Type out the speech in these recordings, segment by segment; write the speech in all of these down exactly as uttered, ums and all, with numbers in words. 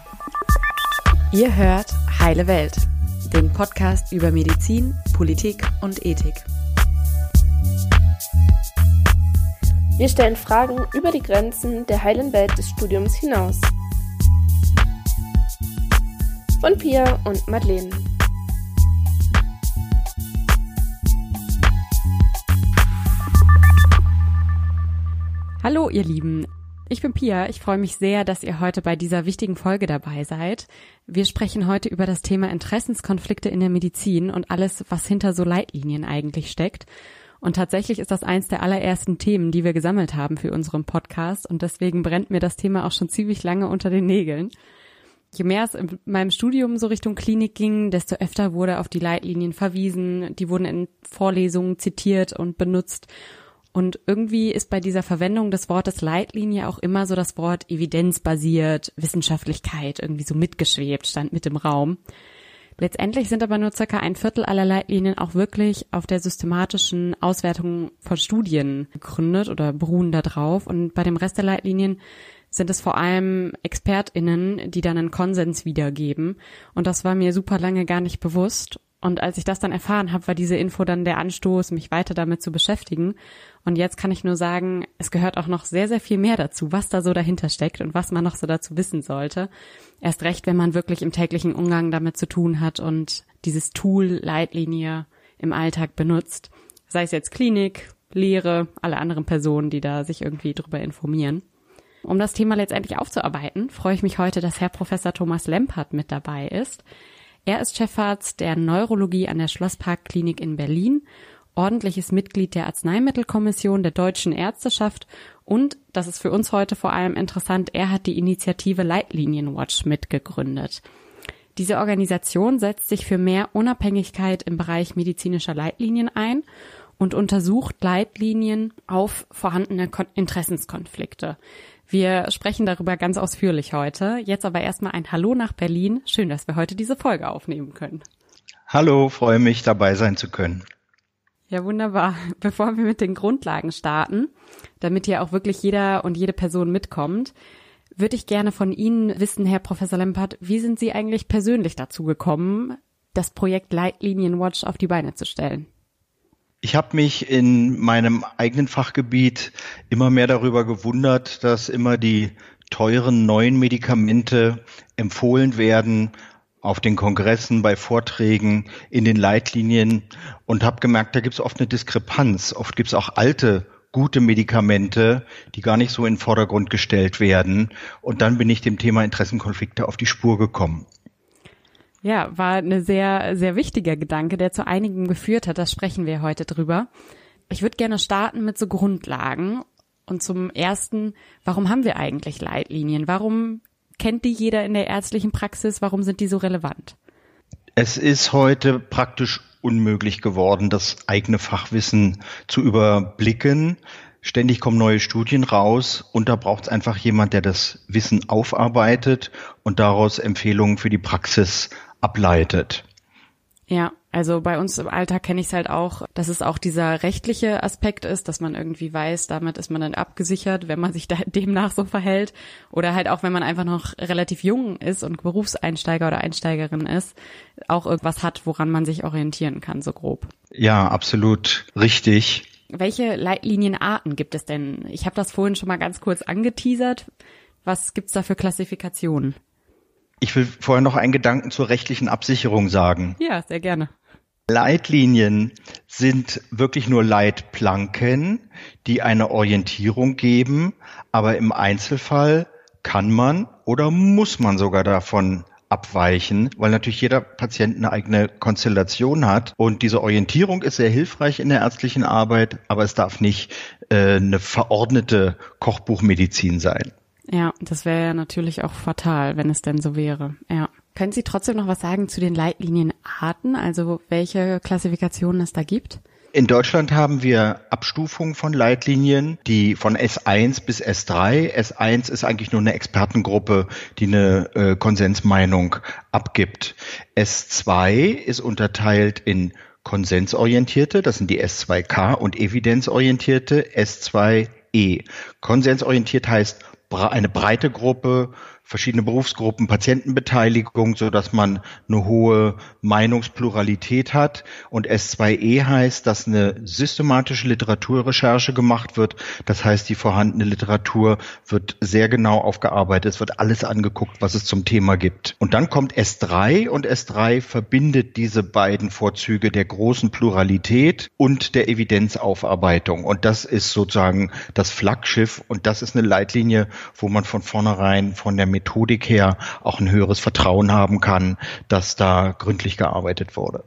Ihr hört Heile Welt, den Podcast über Medizin, Politik und Ethik. Wir stellen Fragen über die Grenzen der heilen Welt des Studiums hinaus. Von Pia und Madeleine. Hallo ihr Lieben, ich bin Pia. Ich freue mich sehr, dass ihr heute bei dieser wichtigen Folge dabei seid. Wir sprechen heute über das Thema Interessenskonflikte in der Medizin und alles, was hinter so Leitlinien eigentlich steckt. Und tatsächlich ist das eins der allerersten Themen, die wir gesammelt haben für unseren Podcast. Und deswegen brennt mir das Thema auch schon ziemlich lange unter den Nägeln. Je mehr es in meinem Studium so Richtung Klinik ging, desto öfter wurde auf die Leitlinien verwiesen. Die wurden in Vorlesungen zitiert und benutzt. Und irgendwie ist bei dieser Verwendung des Wortes Leitlinie auch immer so das Wort evidenzbasiert, Wissenschaftlichkeit irgendwie so mitgeschwebt, stand mit im Raum. Letztendlich sind aber nur circa ein Viertel aller Leitlinien auch wirklich auf der systematischen Auswertung von Studien gegründet oder beruhen da drauf. Und bei dem Rest der Leitlinien sind es vor allem ExpertInnen, die dann einen Konsens wiedergeben. Und das war mir super lange gar nicht bewusst. Und als ich das dann erfahren habe, war diese Info dann der Anstoß, mich weiter damit zu beschäftigen. Und jetzt kann ich nur sagen, es gehört auch noch sehr, sehr viel mehr dazu, was da so dahinter steckt und was man noch so dazu wissen sollte. Erst recht, wenn man wirklich im täglichen Umgang damit zu tun hat und dieses Tool Leitlinie im Alltag benutzt. Sei es jetzt Klinik, Lehre, alle anderen Personen, die da sich irgendwie drüber informieren. Um das Thema letztendlich aufzuarbeiten, freue ich mich heute, dass Herr Professor Thomas Lempert mit dabei ist. Er ist Chefarzt der Neurologie an der Schlossparkklinik in Berlin, ordentliches Mitglied der Arzneimittelkommission der Deutschen Ärzteschaft und, das ist für uns heute vor allem interessant, er hat die Initiative Leitlinienwatch mitgegründet. Diese Organisation setzt sich für mehr Unabhängigkeit im Bereich medizinischer Leitlinien ein und untersucht Leitlinien auf vorhandene Interessenskonflikte. Wir sprechen darüber ganz ausführlich heute. Jetzt aber erstmal ein Hallo nach Berlin. Schön, dass wir heute diese Folge aufnehmen können. Hallo, freue mich, dabei sein zu können. Ja, wunderbar. Bevor wir mit den Grundlagen starten, damit hier auch wirklich jeder und jede Person mitkommt, würde ich gerne von Ihnen wissen, Herr Professor Lempert, wie sind Sie eigentlich persönlich dazu gekommen, das Projekt Leitlinienwatch auf die Beine zu stellen? Ich habe mich in meinem eigenen Fachgebiet immer mehr darüber gewundert, dass immer die teuren neuen Medikamente empfohlen werden auf den Kongressen, bei Vorträgen, in den Leitlinien und habe gemerkt, da gibt es oft eine Diskrepanz. Oft gibt es auch alte, gute Medikamente, die gar nicht so in den Vordergrund gestellt werden. Und dann bin ich dem Thema Interessenkonflikte auf die Spur gekommen. Ja, war eine sehr, sehr wichtiger Gedanke, der zu einigem geführt hat. Da sprechen wir heute drüber. Ich würde gerne starten mit so Grundlagen. Und zum Ersten, warum haben wir eigentlich Leitlinien? Warum kennt die jeder in der ärztlichen Praxis? Warum sind die so relevant? Es ist heute praktisch unmöglich geworden, das eigene Fachwissen zu überblicken. Ständig kommen neue Studien raus und da braucht es einfach jemand, der das Wissen aufarbeitet und daraus Empfehlungen für die Praxis ableitet. Ja, also bei uns im Alltag kenne ich es halt auch, dass es auch dieser rechtliche Aspekt ist, dass man irgendwie weiß, damit ist man dann abgesichert, wenn man sich da demnach so verhält. Oder halt auch, wenn man einfach noch relativ jung ist und Berufseinsteiger oder Einsteigerin ist, auch irgendwas hat, woran man sich orientieren kann, so grob. Ja, absolut richtig. Welche Leitlinienarten gibt es denn? Ich habe das vorhin schon mal ganz kurz angeteasert. Was gibt's da für Klassifikationen? Ich will vorher noch einen Gedanken zur rechtlichen Absicherung sagen. Ja, sehr gerne. Leitlinien sind wirklich nur Leitplanken, die eine Orientierung geben, aber im Einzelfall kann man oder muss man sogar davon abweichen, weil natürlich jeder Patient eine eigene Konstellation hat und diese Orientierung ist sehr hilfreich in der ärztlichen Arbeit, aber es darf nicht äh, eine verordnete Kochbuchmedizin sein. Ja, das wäre ja natürlich auch fatal, wenn es denn so wäre. Ja. Können Sie trotzdem noch was sagen zu den Leitlinienarten, also welche Klassifikationen es da gibt? In Deutschland haben wir Abstufungen von Leitlinien, die von S eins bis S drei. S eins ist eigentlich nur eine Expertengruppe, die eine äh, Konsensmeinung abgibt. S zwei ist unterteilt in konsensorientierte, das sind die S zwei K, und evidenzorientierte S zwei E. Konsensorientiert heißt eine breite Gruppe verschiedene Berufsgruppen, Patientenbeteiligung, so dass man eine hohe Meinungspluralität hat. Und S zwei E heißt, dass eine systematische Literaturrecherche gemacht wird. Das heißt, die vorhandene Literatur wird sehr genau aufgearbeitet. Es wird alles angeguckt, was es zum Thema gibt. Und dann kommt S drei und S drei verbindet diese beiden Vorzüge der großen Pluralität und der Evidenzaufarbeitung. Und das ist sozusagen das Flaggschiff. Und das ist eine Leitlinie, wo man von vornherein von der Methodik her auch ein höheres Vertrauen haben kann, dass da gründlich gearbeitet wurde.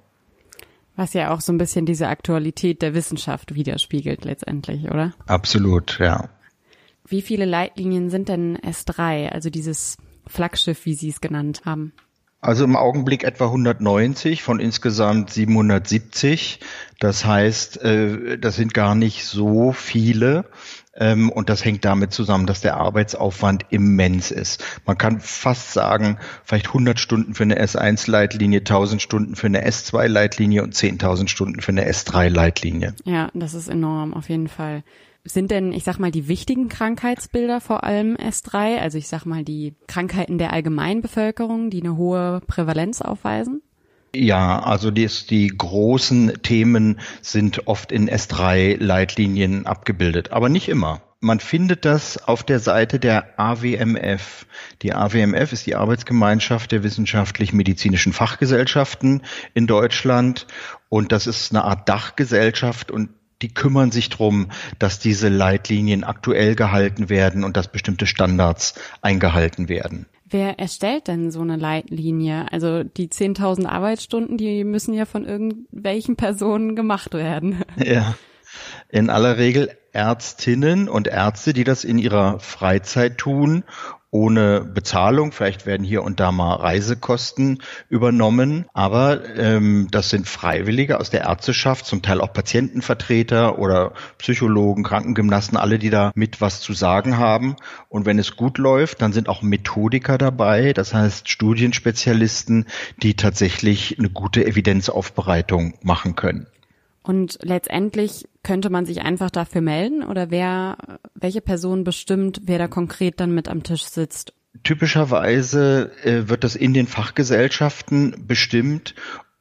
Was ja auch so ein bisschen diese Aktualität der Wissenschaft widerspiegelt letztendlich, oder? Absolut, ja. Wie viele Leitlinien sind denn S drei, also dieses Flaggschiff, wie Sie es genannt haben? Also im Augenblick etwa hundertneunzig von insgesamt siebenhundertsiebzig. Das heißt, das sind gar nicht so viele. Und das hängt damit zusammen, dass der Arbeitsaufwand immens ist. Man kann fast sagen, vielleicht hundert Stunden für eine S eins Leitlinie, tausend Stunden für eine S zwei Leitlinie und zehntausend Stunden für eine S drei Leitlinie. Ja, das ist enorm, auf jeden Fall. Sind denn, ich sag mal, die wichtigen Krankheitsbilder vor allem S drei, also ich sag mal die Krankheiten der Allgemeinbevölkerung, die eine hohe Prävalenz aufweisen? Ja, also die, die großen Themen sind oft in S drei Leitlinien abgebildet, aber nicht immer. Man findet das auf der Seite der A W M F. Die A W M F ist die Arbeitsgemeinschaft der wissenschaftlich-medizinischen Fachgesellschaften in Deutschland und das ist eine Art Dachgesellschaft und die kümmern sich drum, dass diese Leitlinien aktuell gehalten werden und dass bestimmte Standards eingehalten werden. Wer erstellt denn so eine Leitlinie? Also die zehntausend Arbeitsstunden, die müssen ja von irgendwelchen Personen gemacht werden. Ja, in aller Regel Ärztinnen und Ärzte, die das in ihrer Freizeit tun, ohne Bezahlung. Vielleicht werden hier und da mal Reisekosten übernommen, aber ähm, das sind Freiwillige aus der Ärzteschaft, zum Teil auch Patientenvertreter oder Psychologen, Krankengymnasten, alle, die da mit was zu sagen haben. Und wenn es gut läuft, dann sind auch Methodiker dabei, das heißt Studienspezialisten, die tatsächlich eine gute Evidenzaufbereitung machen können. Und letztendlich könnte man sich einfach dafür melden oder wer, welche Person bestimmt, wer da konkret dann mit am Tisch sitzt? Typischerweise äh, wird das in den Fachgesellschaften bestimmt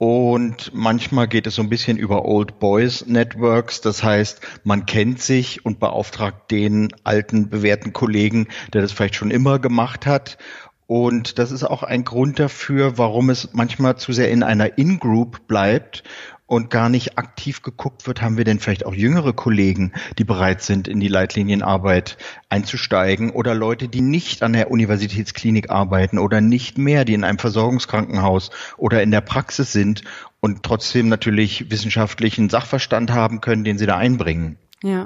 und manchmal geht es so ein bisschen über Old Boys Networks. Das heißt, man kennt sich und beauftragt den alten, bewährten Kollegen, der das vielleicht schon immer gemacht hat. Und das ist auch ein Grund dafür, warum es manchmal zu sehr in einer In-Group bleibt und gar nicht aktiv geguckt wird, haben wir denn vielleicht auch jüngere Kollegen, die bereit sind, in die Leitlinienarbeit einzusteigen oder Leute, die nicht an der Universitätsklinik arbeiten oder nicht mehr, die in einem Versorgungskrankenhaus oder in der Praxis sind und trotzdem natürlich wissenschaftlichen Sachverstand haben können, den sie da einbringen. Ja.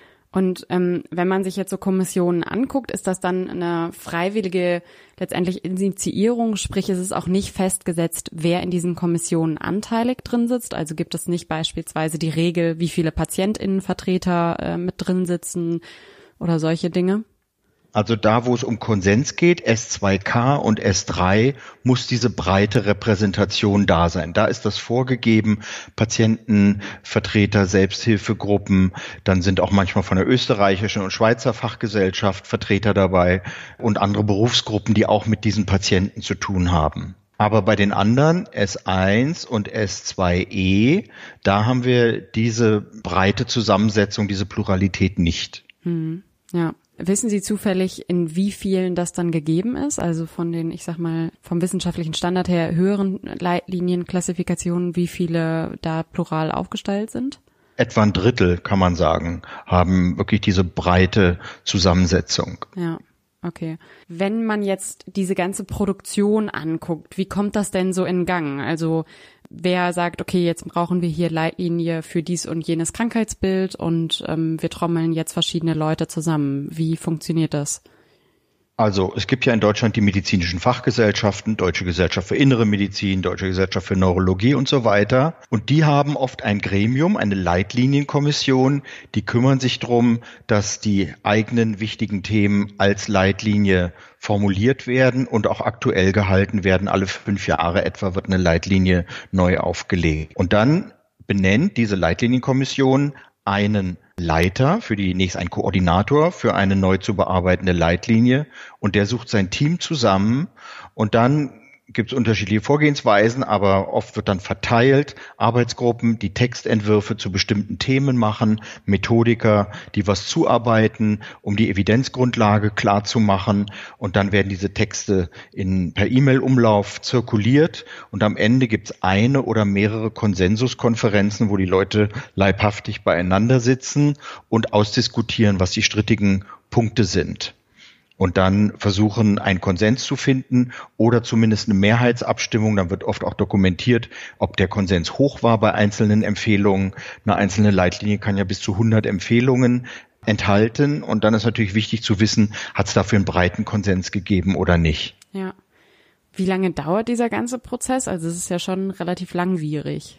Und ähm, wenn man sich jetzt so Kommissionen anguckt, ist das dann eine freiwillige letztendlich Initiierung, sprich es ist auch nicht festgesetzt, wer in diesen Kommissionen anteilig drin sitzt. Also gibt es nicht beispielsweise die Regel, wie viele PatientInnenvertreter äh, mit drin sitzen oder solche Dinge? Also da, wo es um Konsens geht, S zwei K und S drei, muss diese breite Repräsentation da sein. Da ist das vorgegeben, Patientenvertreter, Selbsthilfegruppen, dann sind auch manchmal von der österreichischen und Schweizer Fachgesellschaft Vertreter dabei und andere Berufsgruppen, die auch mit diesen Patienten zu tun haben. Aber bei den anderen, S eins und S zwei E, da haben wir diese breite Zusammensetzung, diese Pluralität nicht. Hm, ja. Wissen Sie zufällig, in wie vielen das dann gegeben ist? Also von den, ich sag mal, vom wissenschaftlichen Standard her höheren Leitlinienklassifikationen, wie viele da plural aufgestellt sind? Etwa ein Drittel, kann man sagen, haben wirklich diese breite Zusammensetzung. Ja, okay. Wenn man jetzt diese ganze Produktion anguckt, wie kommt das denn so in Gang? Also wer sagt, okay, jetzt brauchen wir hier Leitlinie für dies und jenes Krankheitsbild und ähm, wir trommeln jetzt verschiedene Leute zusammen. Wie funktioniert das? Also es gibt ja in Deutschland die medizinischen Fachgesellschaften, Deutsche Gesellschaft für Innere Medizin, Deutsche Gesellschaft für Neurologie und so weiter. Und die haben oft ein Gremium, eine Leitlinienkommission, die kümmern sich darum, dass die eigenen wichtigen Themen als Leitlinie formuliert werden und auch aktuell gehalten werden. Alle fünf Jahre etwa wird eine Leitlinie neu aufgelegt. Und dann benennt diese Leitlinienkommission einen Leiter, für die nächst ein Koordinator für eine neu zu bearbeitende Leitlinie und der sucht sein Team zusammen und dann gibt es unterschiedliche Vorgehensweisen, aber oft wird dann verteilt, Arbeitsgruppen, die Textentwürfe zu bestimmten Themen machen, Methodiker, die was zuarbeiten, um die Evidenzgrundlage klar zu machen und dann werden diese Texte in, per E-Mail-Umlauf zirkuliert und am Ende gibt es eine oder mehrere Konsensuskonferenzen, wo die Leute leibhaftig beieinander sitzen und ausdiskutieren, was die strittigen Punkte sind. Und dann versuchen, einen Konsens zu finden oder zumindest eine Mehrheitsabstimmung. Dann wird oft auch dokumentiert, ob der Konsens hoch war bei einzelnen Empfehlungen. Eine einzelne Leitlinie kann ja bis zu hundert Empfehlungen enthalten. Und dann ist natürlich wichtig zu wissen, hat es dafür einen breiten Konsens gegeben oder nicht. Ja. Wie lange dauert dieser ganze Prozess? Also es ist ja schon relativ langwierig.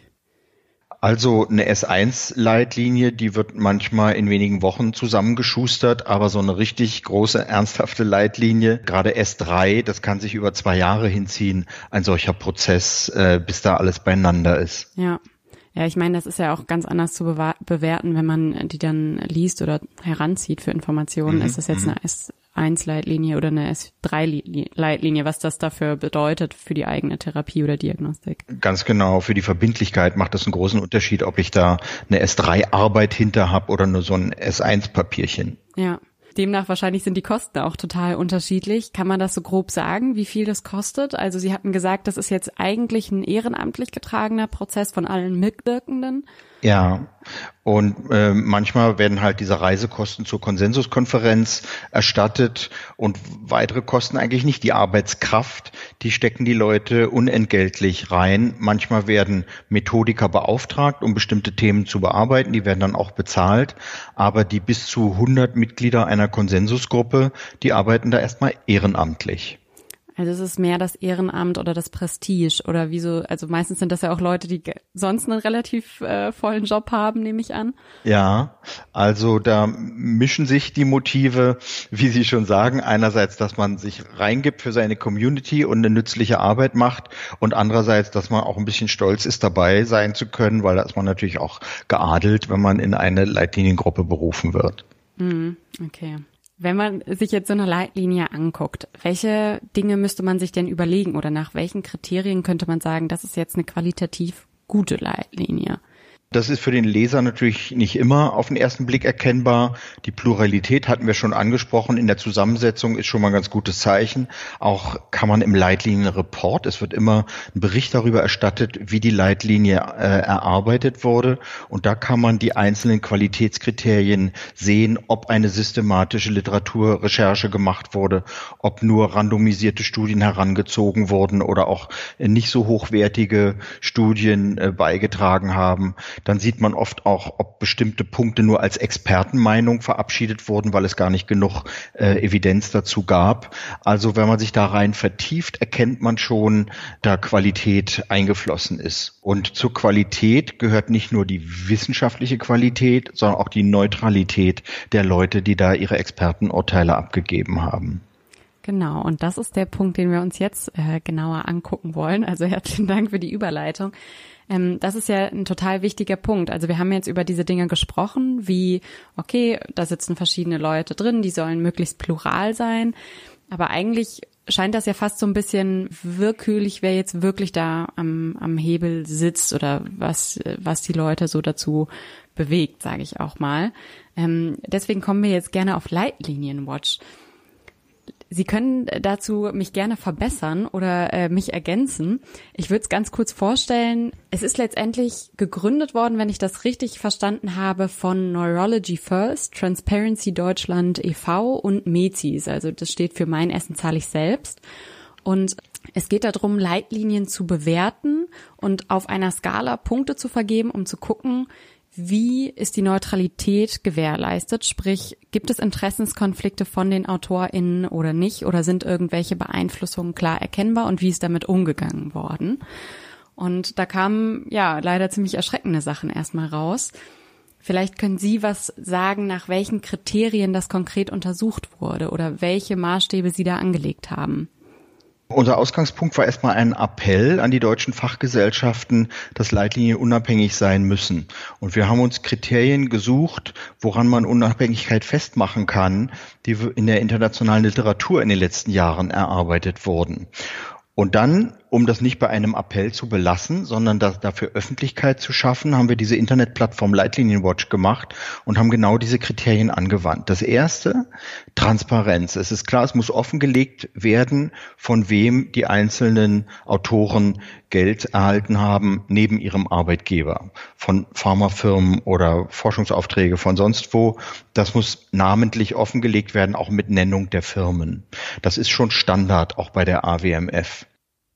Also eine S eins Leitlinie, die wird manchmal in wenigen Wochen zusammengeschustert, aber so eine richtig große, ernsthafte Leitlinie, gerade S drei, das kann sich über zwei Jahre hinziehen, ein solcher Prozess, äh, bis da alles beieinander ist. Ja. Ja, ich meine, das ist ja auch ganz anders zu bewa- bewerten, wenn man die dann liest oder heranzieht für Informationen. Mhm. Ist das jetzt eine S eins Leitlinie oder eine S drei Leitlinie, was das dafür bedeutet für die eigene Therapie oder Diagnostik? Ganz genau, für die Verbindlichkeit macht das einen großen Unterschied, ob ich da eine S drei Arbeit hinter habe oder nur so ein S eins Papierchen. Ja. Demnach wahrscheinlich sind die Kosten auch total unterschiedlich. Kann man das so grob sagen, wie viel das kostet? Also Sie hatten gesagt, das ist jetzt eigentlich ein ehrenamtlich getragener Prozess von allen Mitwirkenden. Ja, und äh, manchmal werden halt diese Reisekosten zur Konsensuskonferenz erstattet und weitere Kosten eigentlich nicht. Die Arbeitskraft, die stecken die Leute unentgeltlich rein. Manchmal werden Methodiker beauftragt, um bestimmte Themen zu bearbeiten. Die werden dann auch bezahlt. Aber die bis zu hundert Mitglieder einer Konsensusgruppe, die arbeiten da erstmal ehrenamtlich. Also es ist mehr das Ehrenamt oder das Prestige oder wieso, also meistens sind das ja auch Leute, die sonst einen relativ äh, vollen Job haben, nehme ich an. Ja, also da mischen sich die Motive, wie Sie schon sagen, einerseits, dass man sich reingibt für seine Community und eine nützliche Arbeit macht und andererseits, dass man auch ein bisschen stolz ist, dabei sein zu können, weil da ist man natürlich auch geadelt, wenn man in eine Leitliniengruppe berufen wird. Mhm, okay. Wenn man sich jetzt so eine Leitlinie anguckt, welche Dinge müsste man sich denn überlegen oder nach welchen Kriterien könnte man sagen, das ist jetzt eine qualitativ gute Leitlinie? Das ist für den Leser natürlich nicht immer auf den ersten Blick erkennbar. Die Pluralität hatten wir schon angesprochen. In der Zusammensetzung ist schon mal ein ganz gutes Zeichen. Auch kann man im Leitlinienreport, es wird immer ein Bericht darüber erstattet, wie die Leitlinie äh, erarbeitet wurde. Und da kann man die einzelnen Qualitätskriterien sehen, ob eine systematische Literaturrecherche gemacht wurde, ob nur randomisierte Studien herangezogen wurden oder auch nicht so hochwertige Studien äh, beigetragen haben. Dann sieht man oft auch, ob bestimmte Punkte nur als Expertenmeinung verabschiedet wurden, weil es gar nicht genug äh, Evidenz dazu gab. Also wenn man sich da rein vertieft, erkennt man schon, da Qualität eingeflossen ist. Und zur Qualität gehört nicht nur die wissenschaftliche Qualität, sondern auch die Neutralität der Leute, die da ihre Expertenurteile abgegeben haben. Genau, und das ist der Punkt, den wir uns jetzt äh, genauer angucken wollen. Also herzlichen Dank für die Überleitung. Ähm, das ist ja ein total wichtiger Punkt. Also wir haben jetzt über diese Dinge gesprochen, wie, okay, da sitzen verschiedene Leute drin, die sollen möglichst plural sein. Aber eigentlich scheint das ja fast so ein bisschen willkürlich, wer jetzt wirklich da am, am Hebel sitzt oder was, was die Leute so dazu bewegt, sage ich auch mal. Ähm, deswegen kommen wir jetzt gerne auf Leitlinienwatch. Sie können dazu mich gerne verbessern oder äh, mich ergänzen. Ich würde es ganz kurz vorstellen. Es ist letztendlich gegründet worden, wenn ich das richtig verstanden habe, von Neurology First, Transparency Deutschland e V und MEZIS. Also das steht für Mein Essen zahle ich selbst. Und es geht darum, Leitlinien zu bewerten und auf einer Skala Punkte zu vergeben, um zu gucken, wie ist die Neutralität gewährleistet? Sprich, gibt es Interessenskonflikte von den AutorInnen oder nicht? Oder sind irgendwelche Beeinflussungen klar erkennbar? Und wie ist damit umgegangen worden? Und da kamen, ja, leider ziemlich erschreckende Sachen erstmal raus. Vielleicht können Sie was sagen, nach welchen Kriterien das konkret untersucht wurde oder welche Maßstäbe Sie da angelegt haben. Unser Ausgangspunkt war erstmal ein Appell an die deutschen Fachgesellschaften, dass Leitlinien unabhängig sein müssen. Und wir haben uns Kriterien gesucht, woran man Unabhängigkeit festmachen kann, die in der internationalen Literatur in den letzten Jahren erarbeitet wurden. Und dann, um das nicht bei einem Appell zu belassen, sondern da, dafür Öffentlichkeit zu schaffen, haben wir diese Internetplattform Leitlinienwatch gemacht und haben genau diese Kriterien angewandt. Das erste, Transparenz. Es ist klar, es muss offengelegt werden, von wem die einzelnen Autoren Geld erhalten haben, neben ihrem Arbeitgeber. Von Pharmafirmen oder Forschungsaufträge von sonst wo. Das muss namentlich offengelegt werden, auch mit Nennung der Firmen. Das ist schon Standard, auch bei der A W M F.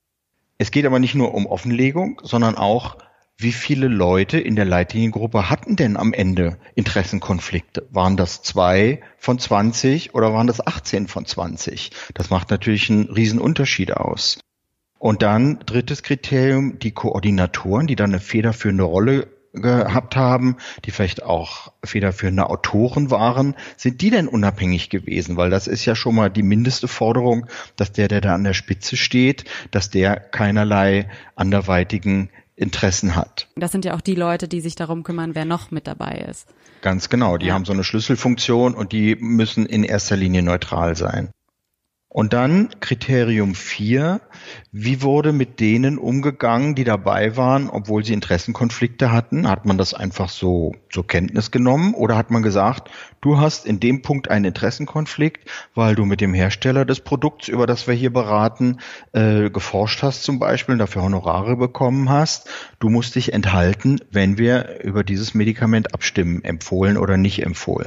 Es geht aber nicht nur um Offenlegung, sondern auch, wie viele Leute in der Leitliniengruppe hatten denn am Ende Interessenkonflikte? Waren das zwei von zwanzig oder waren das achtzehn von zwanzig? Das macht natürlich einen riesen Unterschied aus. Und dann drittes Kriterium, die Koordinatoren, die dann eine federführende Rolle gehabt haben, die vielleicht auch federführende Autoren waren, sind die denn unabhängig gewesen? Weil das ist ja schon mal die mindeste Forderung, dass der, der da an der Spitze steht, dass der keinerlei anderweitigen Interessen hat. Das sind ja auch die Leute, die sich darum kümmern, wer noch mit dabei ist. Ganz genau, die ja. haben so eine Schlüsselfunktion und die müssen in erster Linie neutral sein. Und dann Kriterium vier, wie wurde mit denen umgegangen, die dabei waren, obwohl sie Interessenkonflikte hatten? Hat man das einfach so zur Kenntnis genommen oder hat man gesagt, du hast in dem Punkt einen Interessenkonflikt, weil du mit dem Hersteller des Produkts, über das wir hier beraten, äh, geforscht hast zum Beispiel und dafür Honorare bekommen hast. Du musst dich enthalten, wenn wir über dieses Medikament abstimmen, empfohlen oder nicht empfohlen.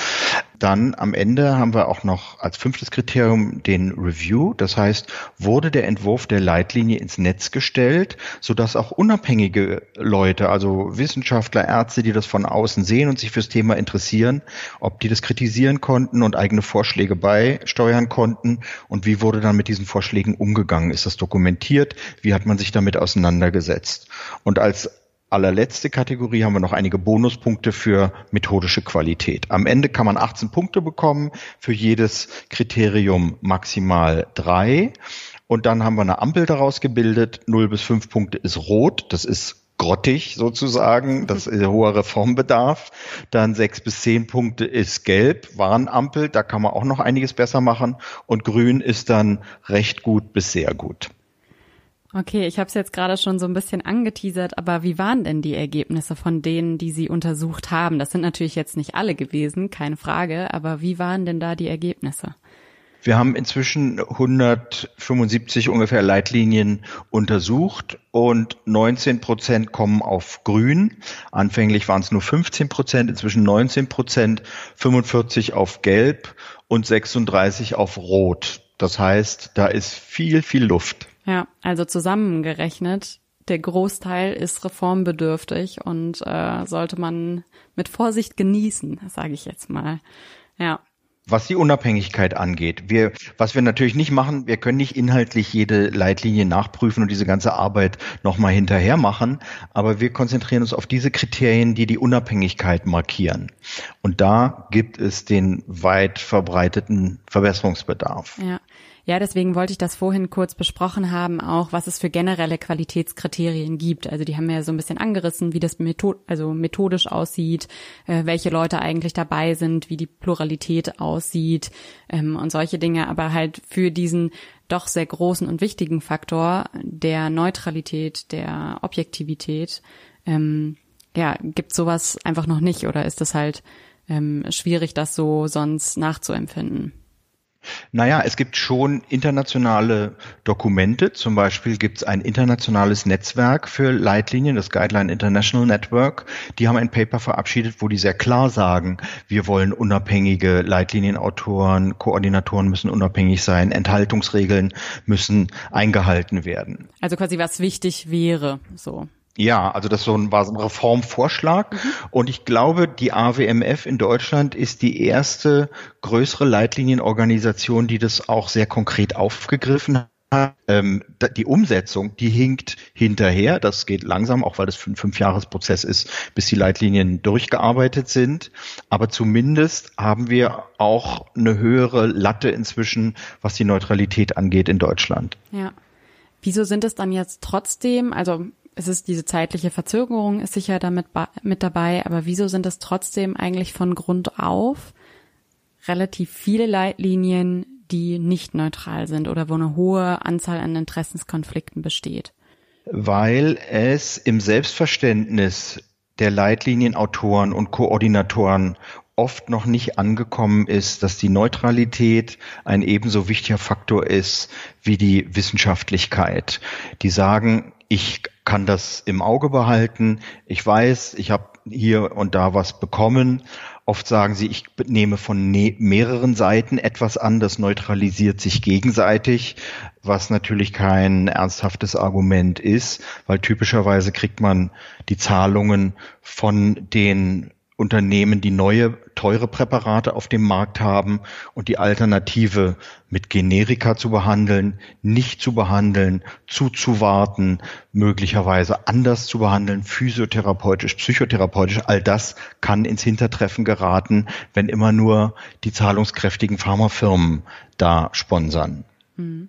Dann am Ende haben wir auch noch als fünftes Kriterium den Review. Das heißt, wurde der Entwurf der Leitlinie ins Netz gestellt, sodass auch unabhängige Leute, also Wissenschaftler, Ärzte, die das von außen sehen und sich fürs Thema interessieren, ob die das kritisieren konnten und eigene Vorschläge beisteuern konnten und wie wurde dann mit diesen Vorschlägen umgegangen? Ist das dokumentiert? Wie hat man sich damit auseinandergesetzt? Und als allerletzte Kategorie haben wir noch einige Bonuspunkte für methodische Qualität. Am Ende kann man achtzehn Punkte bekommen, für jedes Kriterium maximal drei. Und dann haben wir eine Ampel daraus gebildet. null bis fünf Punkte ist rot, das ist grottig sozusagen, das ist hoher Reformbedarf. Dann sechs bis zehn Punkte ist gelb, Warnampel, da kann man auch noch einiges besser machen. Und grün ist dann recht gut bis sehr gut. Okay, ich habe es jetzt gerade schon so ein bisschen angeteasert, aber wie waren denn die Ergebnisse von denen, die Sie untersucht haben? Das sind natürlich jetzt nicht alle gewesen, keine Frage, aber wie waren denn da die Ergebnisse? Wir haben inzwischen hundertfünfundsiebzig ungefähr Leitlinien untersucht und neunzehn Prozent kommen auf grün. Anfänglich waren es nur fünfzehn Prozent, inzwischen neunzehn Prozent, fünfundvierzig auf gelb und sechsunddreißig auf rot. Das heißt, da ist viel, viel Luft. Ja, also zusammengerechnet, der Großteil ist reformbedürftig und äh, sollte man mit Vorsicht genießen, sage ich jetzt mal. Ja. Was die Unabhängigkeit angeht, wir, was wir natürlich nicht machen, wir können nicht inhaltlich jede Leitlinie nachprüfen und diese ganze Arbeit nochmal hinterher machen, aber wir konzentrieren uns auf diese Kriterien, die die Unabhängigkeit markieren. Und da gibt es den weit verbreiteten Verbesserungsbedarf. Ja. Ja, deswegen wollte ich das vorhin kurz besprochen haben, auch was es für generelle Qualitätskriterien gibt. Also die haben ja so ein bisschen angerissen, wie das method- also methodisch aussieht, äh, welche Leute eigentlich dabei sind, wie die Pluralität aussieht ähm, und solche Dinge. Aber halt für diesen doch sehr großen und wichtigen Faktor der Neutralität, der Objektivität, ähm, ja, gibt's sowas einfach noch nicht oder ist es halt ähm, schwierig, das so sonst nachzuempfinden? Naja, es gibt schon internationale Dokumente. Zum Beispiel gibt es ein internationales Netzwerk für Leitlinien, das Guideline International Network. Die haben ein Paper verabschiedet, wo die sehr klar sagen, wir wollen unabhängige Leitlinienautoren, Koordinatoren müssen unabhängig sein, Enthaltungsregeln müssen eingehalten werden. Also quasi was wichtig wäre, so. Ja, also das so ein, war so ein Reformvorschlag. Mhm. Und ich glaube, die A W M F in Deutschland ist die erste größere Leitlinienorganisation, die das auch sehr konkret aufgegriffen Ähm, die Umsetzung, die hinkt hinterher. Das geht langsam, auch weil das ein Fünfjahresprozess ist, bis die Leitlinien durchgearbeitet sind. Aber zumindest haben wir auch eine höhere Latte inzwischen, was die Neutralität angeht in Deutschland. Ja. Wieso sind es dann jetzt trotzdem, also es ist diese zeitliche Verzögerung, ist sicher damit mit dabei, aber wieso sind es trotzdem eigentlich von Grund auf relativ viele Leitlinien, die nicht neutral sind oder wo eine hohe Anzahl an Interessenskonflikten besteht? Weil es im Selbstverständnis der Leitlinienautoren und Koordinatoren oft noch nicht angekommen ist, dass die Neutralität ein ebenso wichtiger Faktor ist wie die Wissenschaftlichkeit. Die sagen, ich kann das im Auge behalten, ich weiß, ich habe hier und da was bekommen. Oft sagen sie, ich nehme von ne- mehreren Seiten etwas an, das neutralisiert sich gegenseitig, was natürlich kein ernsthaftes Argument ist, weil typischerweise kriegt man die Zahlungen von den Unternehmen, die neue, teure Präparate auf dem Markt haben und die Alternative mit Generika zu behandeln, nicht zu behandeln, zuzuwarten, möglicherweise anders zu behandeln, physiotherapeutisch, psychotherapeutisch, all das kann ins Hintertreffen geraten, wenn immer nur die zahlungskräftigen Pharmafirmen da sponsern. Hm.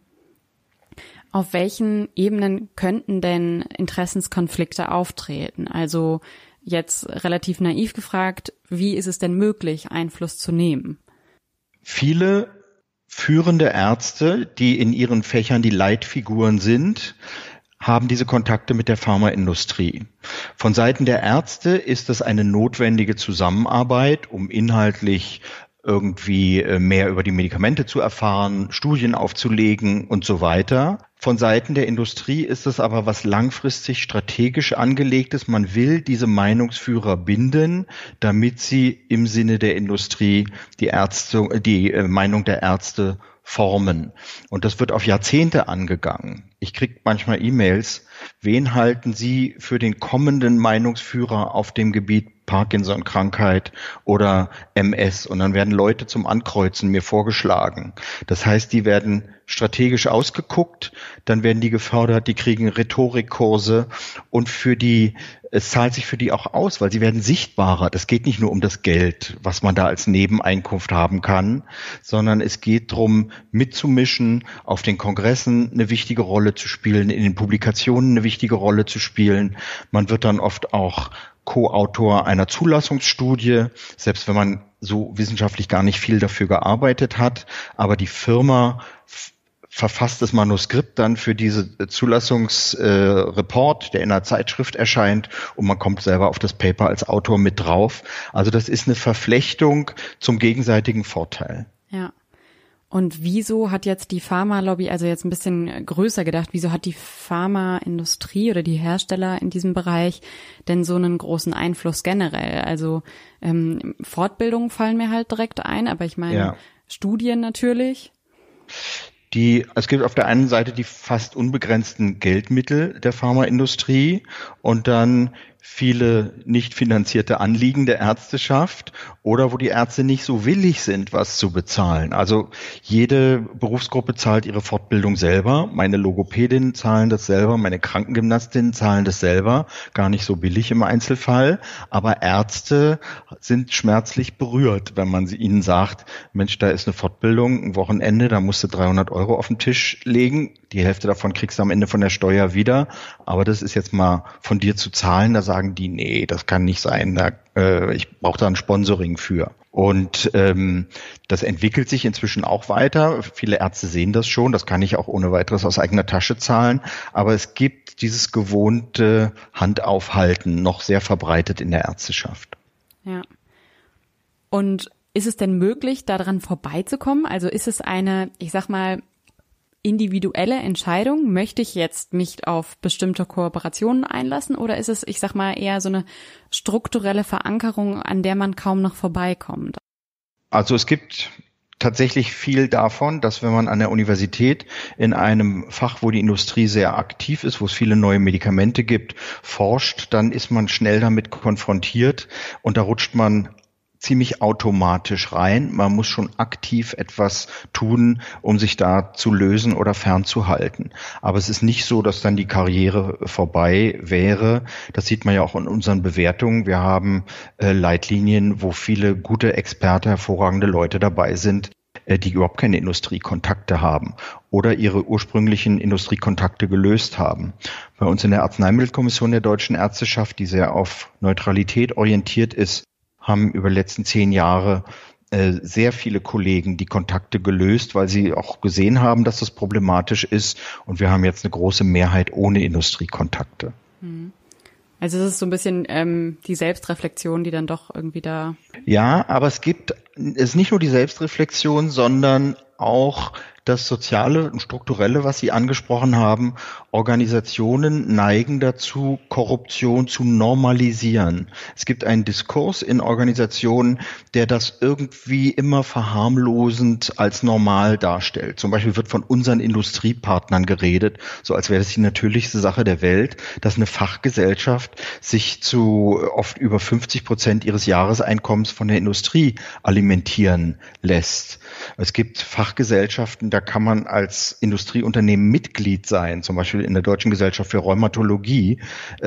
Auf welchen Ebenen könnten denn Interessenskonflikte auftreten? Also jetzt relativ naiv gefragt, wie ist es denn möglich, Einfluss zu nehmen? Viele führende Ärzte, die in ihren Fächern die Leitfiguren sind, haben diese Kontakte mit der Pharmaindustrie. Von Seiten der Ärzte ist es eine notwendige Zusammenarbeit, um inhaltlich irgendwie mehr über die Medikamente zu erfahren, Studien aufzulegen und so weiter. Von Seiten der Industrie ist es aber was langfristig strategisch angelegtes. Man will diese Meinungsführer binden, damit sie im Sinne der Industrie die Ärzte, die Meinung der Ärzte formen. Und das wird auf Jahrzehnte angegangen. Ich kriege manchmal E-Mails. Wen halten Sie für den kommenden Meinungsführer auf dem Gebiet Parkinson-Krankheit oder M S? Und dann werden Leute zum Ankreuzen mir vorgeschlagen. Das heißt, die werden strategisch ausgeguckt, dann werden die gefördert, die kriegen Rhetorikkurse und für die, es zahlt sich für die auch aus, weil sie werden sichtbarer. Das geht nicht nur um das Geld, was man da als Nebeneinkunft haben kann, sondern es geht darum, mitzumischen, auf den Kongressen eine wichtige Rolle zu spielen, in den Publikationen eine wichtige Rolle zu spielen. Man wird dann oft auch Co-Autor einer Zulassungsstudie, selbst wenn man so wissenschaftlich gar nicht viel dafür gearbeitet hat, aber die Firma f- verfasst das Manuskript dann für diese Zulassungsreport, äh, der in einer Zeitschrift erscheint und man kommt selber auf das Paper als Autor mit drauf. Also das ist eine Verflechtung zum gegenseitigen Vorteil. Ja. Und wieso hat jetzt die Pharmalobby, also jetzt ein bisschen größer gedacht, wieso hat die Pharmaindustrie oder die Hersteller in diesem Bereich denn so einen großen Einfluss generell? Also ähm, Fortbildungen fallen mir halt direkt ein, aber ich meine ja. Studien natürlich. Die, es gibt auf der einen Seite die fast unbegrenzten Geldmittel der Pharmaindustrie und dann viele nicht finanzierte Anliegen der Ärzteschaft oder wo die Ärzte nicht so willig sind, was zu bezahlen. Also jede Berufsgruppe zahlt ihre Fortbildung selber. Meine Logopädinnen zahlen das selber, meine Krankengymnastinnen zahlen das selber. Gar nicht so billig im Einzelfall. Aber Ärzte sind schmerzlich berührt, wenn man ihnen sagt, Mensch, da ist eine Fortbildung, ein Wochenende, da musst du dreihundert Euro auf den Tisch legen. Die Hälfte davon kriegst du am Ende von der Steuer wieder. Aber das ist jetzt mal von dir zu zahlen. Da sagen die, nee, das kann nicht sein. Da, äh, ich brauche da ein Sponsoring für. Und ähm, das entwickelt sich inzwischen auch weiter. Viele Ärzte sehen das schon. Das kann ich auch ohne weiteres aus eigener Tasche zahlen. Aber es gibt dieses gewohnte Handaufhalten noch sehr verbreitet in der Ärzteschaft. Ja. Und ist es denn möglich, daran vorbeizukommen? Also ist es eine, ich sag mal, individuelle Entscheidung? Möchte ich jetzt mich auf bestimmte Kooperationen einlassen oder ist es, ich sag mal, eher so eine strukturelle Verankerung, an der man kaum noch vorbeikommt? Also es gibt tatsächlich viel davon, dass wenn man an der Universität in einem Fach, wo die Industrie sehr aktiv ist, wo es viele neue Medikamente gibt, forscht, dann ist man schnell damit konfrontiert und da rutscht man ziemlich automatisch rein. Man muss schon aktiv etwas tun, um sich da zu lösen oder fernzuhalten. Aber es ist nicht so, dass dann die Karriere vorbei wäre. Das sieht man ja auch in unseren Bewertungen. Wir haben äh, Leitlinien, wo viele gute Experte, hervorragende Leute dabei sind, äh, die überhaupt keine Industriekontakte haben oder ihre ursprünglichen Industriekontakte gelöst haben. Bei uns in der Arzneimittelkommission der Deutschen Ärzteschaft, die sehr auf Neutralität orientiert ist, haben über die letzten zehn Jahre äh, sehr viele Kollegen die Kontakte gelöst, weil sie auch gesehen haben, dass das problematisch ist. Und wir haben jetzt eine große Mehrheit ohne Industriekontakte. Also es ist so ein bisschen ähm, die Selbstreflexion, die dann doch irgendwie da... Ja, aber es gibt, es ist nicht nur die Selbstreflexion, sondern auch das Soziale und Strukturelle, was Sie angesprochen haben. Organisationen neigen dazu, Korruption zu normalisieren. Es gibt einen Diskurs in Organisationen, der das irgendwie immer verharmlosend als normal darstellt. Zum Beispiel wird von unseren Industriepartnern geredet, so als wäre das die natürlichste Sache der Welt, dass eine Fachgesellschaft sich zu oft über fünfzig Prozent ihres Jahreseinkommens von der Industrie alimentieren lässt. Es gibt Fachgesellschaften, da kann man als Industrieunternehmen Mitglied sein, zum Beispiel in der Deutschen Gesellschaft für Rheumatologie.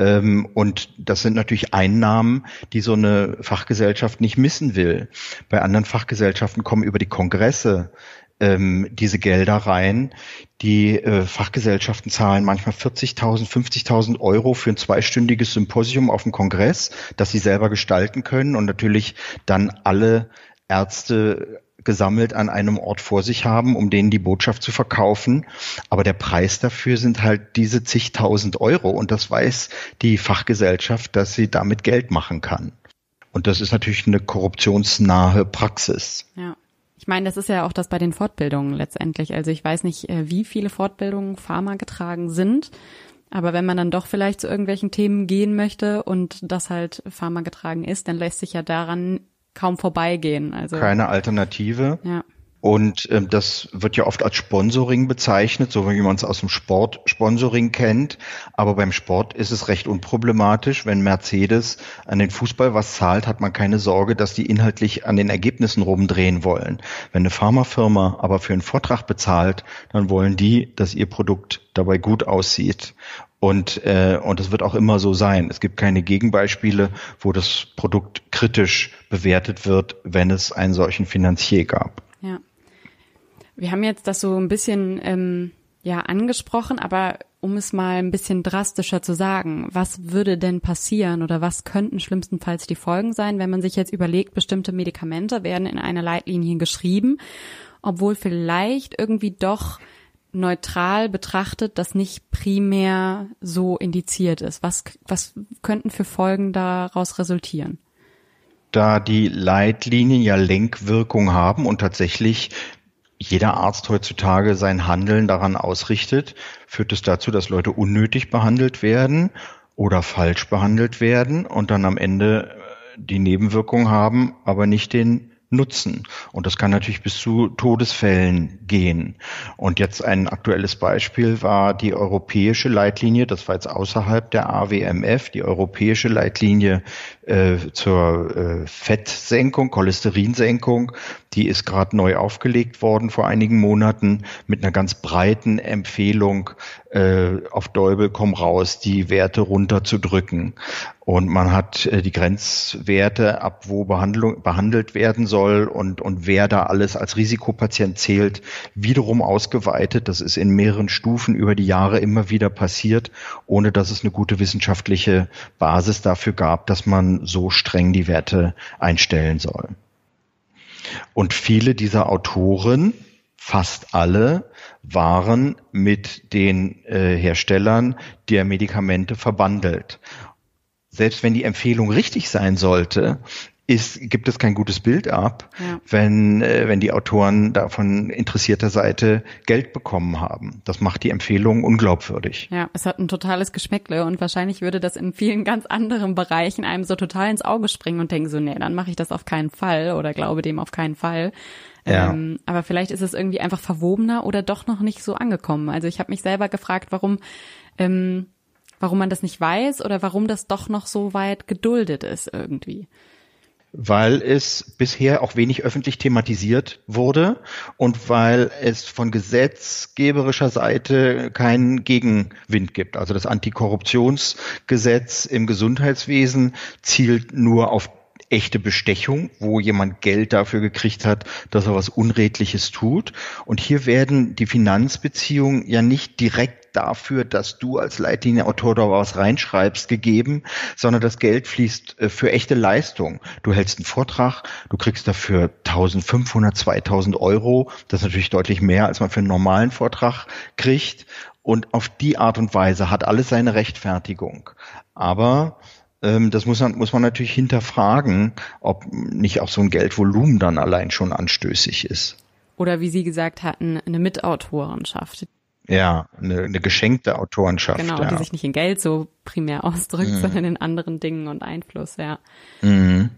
Und das sind natürlich Einnahmen, die so eine Fachgesellschaft nicht missen will. Bei anderen Fachgesellschaften kommen über die Kongresse diese Gelder rein. Die äh, Fachgesellschaften zahlen manchmal vierzigtausend, fünfzigtausend Euro für ein zweistündiges Symposium auf dem Kongress, das sie selber gestalten können und natürlich dann alle Ärzte gesammelt an einem Ort vor sich haben, um denen die Botschaft zu verkaufen. Aber der Preis dafür sind halt diese zigtausend Euro. Und das weiß die Fachgesellschaft, dass sie damit Geld machen kann. Und das ist natürlich eine korruptionsnahe Praxis. Ja. Ich meine, das ist ja auch das bei den Fortbildungen letztendlich. Also ich weiß nicht, wie viele Fortbildungen Pharma getragen sind. Aber wenn man dann doch vielleicht zu irgendwelchen Themen gehen möchte und das halt Pharma getragen ist, dann lässt sich ja daran kaum vorbeigehen. Also keine Alternative. Ja. Und ähm, das wird ja oft als Sponsoring bezeichnet, so wie man es aus dem Sport Sponsoring kennt. Aber beim Sport ist es recht unproblematisch. Wenn Mercedes an den Fußball was zahlt, hat man keine Sorge, dass die inhaltlich an den Ergebnissen rumdrehen wollen. Wenn eine Pharmafirma aber für einen Vortrag bezahlt, dann wollen die, dass ihr Produkt dabei gut aussieht. Und äh, und es wird auch immer so sein. Es gibt keine Gegenbeispiele, wo das Produkt kritisch bewertet wird, wenn es einen solchen Finanzier gab. Ja. Wir haben jetzt das so ein bisschen ähm, ja angesprochen, aber um es mal ein bisschen drastischer zu sagen, was würde denn passieren oder was könnten schlimmstenfalls die Folgen sein, wenn man sich jetzt überlegt, bestimmte Medikamente werden in einer Leitlinie geschrieben, obwohl vielleicht irgendwie doch neutral betrachtet das nicht primär so indiziert ist. Was, was könnten für Folgen daraus resultieren? Da die Leitlinien ja Lenkwirkung haben und tatsächlich jeder Arzt heutzutage sein Handeln daran ausrichtet, führt es dazu, dass Leute unnötig behandelt werden oder falsch behandelt werden und dann am Ende die Nebenwirkung haben, aber nicht den Nutzen. Und das kann natürlich bis zu Todesfällen gehen. Und jetzt ein aktuelles Beispiel war die europäische Leitlinie, das war jetzt außerhalb der A W M F, die europäische Leitlinie äh, zur äh, Fettsenkung, Cholesterinsenkung. Die ist gerade neu aufgelegt worden vor einigen Monaten mit einer ganz breiten Empfehlung, äh, auf Däubel komm raus, die Werte runterzudrücken. Und man hat äh, die Grenzwerte, ab wo Behandlung, behandelt werden soll und, und wer da alles als Risikopatient zählt, wiederum ausgeweitet. Das ist in mehreren Stufen über die Jahre immer wieder passiert, ohne dass es eine gute wissenschaftliche Basis dafür gab, dass man so streng die Werte einstellen soll. Und viele dieser Autoren, fast alle, waren mit den äh, Herstellern der Medikamente verbandelt. Selbst wenn die Empfehlung richtig sein sollte, ist, gibt es kein gutes Bild ab, ja. wenn, äh, wenn die Autoren da von interessierter Seite Geld bekommen haben. Das macht die Empfehlung unglaubwürdig. Ja, es hat ein totales Geschmäckle und wahrscheinlich würde das in vielen ganz anderen Bereichen einem so total ins Auge springen und denken so, nee, dann mache ich das auf keinen Fall oder glaube dem auf keinen Fall. Ja. Ähm, aber vielleicht ist es irgendwie einfach verwobener oder doch noch nicht so angekommen. Also ich habe mich selber gefragt, warum ähm, warum man das nicht weiß oder warum das doch noch so weit geduldet ist irgendwie. weil es bisher auch wenig öffentlich thematisiert wurde und weil es von gesetzgeberischer Seite keinen Gegenwind gibt. Also das Antikorruptionsgesetz im Gesundheitswesen zielt nur auf echte Bestechung, wo jemand Geld dafür gekriegt hat, dass er was Unredliches tut. Und hier werden die Finanzbeziehungen ja nicht direkt dafür, dass du als Leitlinienautor da was reinschreibst, gegeben, sondern das Geld fließt für echte Leistung. Du hältst einen Vortrag, du kriegst dafür eintausendfünfhundert, zweitausend Euro. Das ist natürlich deutlich mehr, als man für einen normalen Vortrag kriegt. Und auf die Art und Weise hat alles seine Rechtfertigung. Aber ähm, das muss man, muss man natürlich hinterfragen, ob nicht auch so ein Geldvolumen dann allein schon anstößig ist. Oder wie Sie gesagt hatten, eine Mitautorenschaft. Ja, eine, eine geschenkte Autorenschaft. Genau, ja. Die sich nicht in Geld so primär ausdrückt, mhm. sondern in anderen Dingen und Einfluss, ja. Mhm.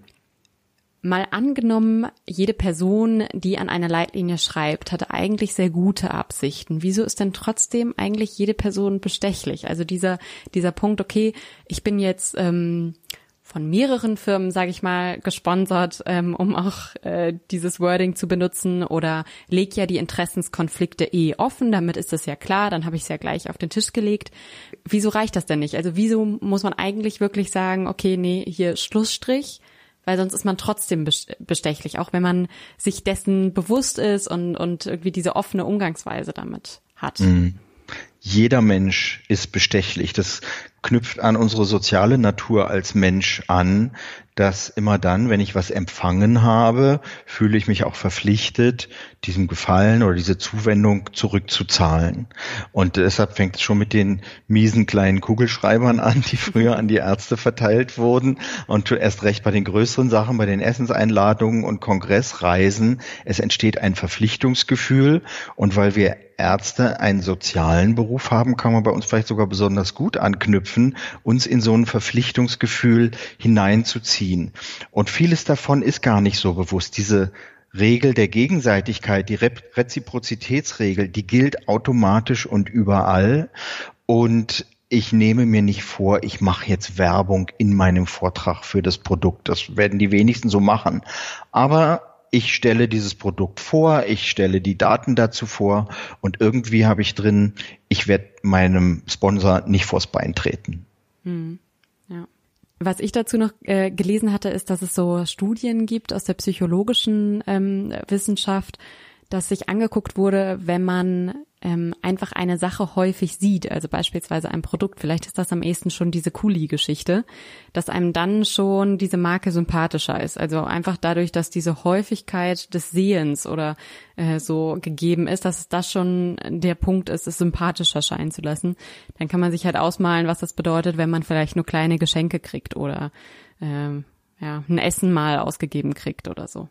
Mal angenommen, jede Person, die an einer Leitlinie schreibt, hat eigentlich sehr gute Absichten. Wieso ist denn trotzdem eigentlich jede Person bestechlich? Also dieser dieser Punkt, okay, ich bin jetzt ähm, von mehreren Firmen, sage ich mal, gesponsert, ähm, um auch äh, dieses Wording zu benutzen, oder leg ja die Interessenskonflikte eh offen, damit ist das ja klar, dann habe ich es ja gleich auf den Tisch gelegt. Wieso reicht das denn nicht? Also wieso muss man eigentlich wirklich sagen, okay, nee, hier Schlussstrich, weil sonst ist man trotzdem bestechlich, auch wenn man sich dessen bewusst ist und und irgendwie diese offene Umgangsweise damit hat. Mhm. Jeder Mensch ist bestechlich. Das knüpft an unsere soziale Natur als Mensch an, dass immer dann, wenn ich was empfangen habe, fühle ich mich auch verpflichtet, diesem Gefallen oder diese Zuwendung zurückzuzahlen. Und deshalb fängt es schon mit den miesen kleinen Kugelschreibern an, die früher an die Ärzte verteilt wurden, und erst recht bei den größeren Sachen, bei den Essenseinladungen und Kongressreisen. Es entsteht ein Verpflichtungsgefühl, und weil wir Ärzte einen sozialen Beruf haben, kann man bei uns vielleicht sogar besonders gut anknüpfen, uns in so ein Verpflichtungsgefühl hineinzuziehen. Und vieles davon ist gar nicht so bewusst. Diese Regel der Gegenseitigkeit, die Re- Reziprozitätsregel, die gilt automatisch und überall. Und ich nehme mir nicht vor, ich mache jetzt Werbung in meinem Vortrag für das Produkt. Das werden die wenigsten so machen. Aber ich stelle dieses Produkt vor, ich stelle die Daten dazu vor, und irgendwie habe ich drin, ich werde meinem Sponsor nicht vors Bein treten. Hm, ja. Was ich dazu noch äh, gelesen hatte, ist, dass es so Studien gibt aus der psychologischen ähm, Wissenschaft, dass sich angeguckt wurde, wenn man ähm, einfach eine Sache häufig sieht, also beispielsweise ein Produkt, vielleicht ist das am ehesten schon diese Kuli-Geschichte, dass einem dann schon diese Marke sympathischer ist. Also einfach dadurch, dass diese Häufigkeit des Sehens oder äh, so gegeben ist, dass das schon der Punkt ist, es sympathischer scheinen zu lassen. Dann kann man sich halt ausmalen, was das bedeutet, wenn man vielleicht nur kleine Geschenke kriegt oder ähm, ja, ein Essen mal ausgegeben kriegt oder so.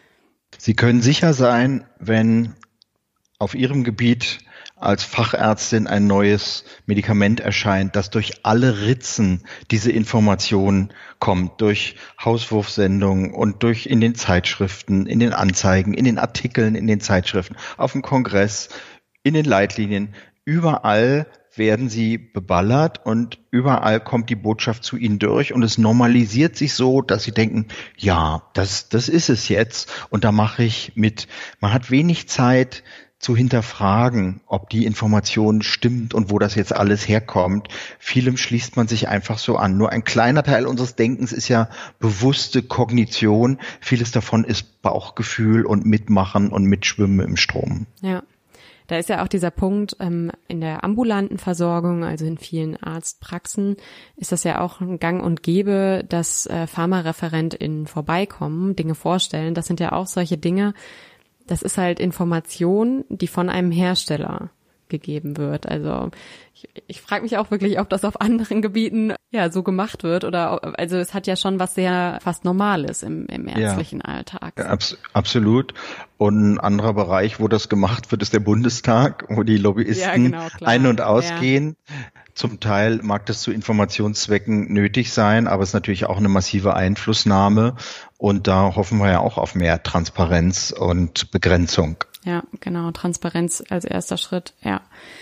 Sie können sicher sein, wenn auf Ihrem Gebiet als Fachärztin ein neues Medikament erscheint, das durch alle Ritzen diese Information kommt, durch Hauswurfsendungen und durch in den Zeitschriften, in den Anzeigen, in den Artikeln, in den Zeitschriften, auf dem Kongress, in den Leitlinien, überall werden sie beballert und überall kommt die Botschaft zu ihnen durch, und es normalisiert sich so, dass sie denken, ja, das, das ist es jetzt, und da mache ich mit. Man hat wenig Zeit zu hinterfragen, ob die Information stimmt und wo das jetzt alles herkommt. Vielem schließt man sich einfach so an. Nur ein kleiner Teil unseres Denkens ist ja bewusste Kognition. Vieles davon ist Bauchgefühl und Mitmachen und Mitschwimmen im Strom. Ja. Da ist ja auch dieser Punkt, ähm, in der ambulanten Versorgung, also in vielen Arztpraxen, ist das ja auch ein Gang und Gäbe, dass äh, PharmareferentInnen vorbeikommen, Dinge vorstellen. Das sind ja auch solche Dinge, das ist halt Information, die von einem Hersteller gegeben wird. Also ich, ich frage mich auch wirklich, ob das auf anderen Gebieten ja so gemacht wird, oder also es hat ja schon was sehr fast Normales im, im ärztlichen ja, Alltag. Ja, abs- absolut. Und ein anderer Bereich, wo das gemacht wird, ist der Bundestag, wo die Lobbyisten ja, genau, ein- und ausgehen. Ja. Zum Teil mag das zu Informationszwecken nötig sein, aber es ist natürlich auch eine massive Einflussnahme, und da hoffen wir ja auch auf mehr Transparenz und Begrenzung. Ja, genau, Transparenz als erster Schritt, ja.